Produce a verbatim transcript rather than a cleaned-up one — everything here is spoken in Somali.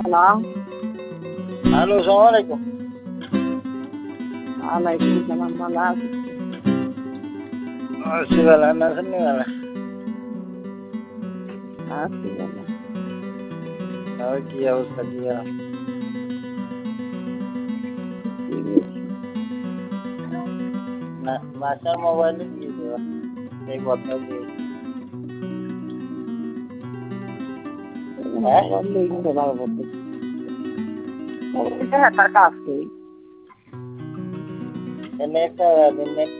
Halo. Halo, assalamualaikum. Waalaikumsalam malam. Masih wala nasa ni wala. Así wala. Ako kiya usta kiya. Na masa mobile gitu. Saya buat lagi. Eh? Hindi ko nakabuti. Hindi ka natarkasi. Ini ka, ini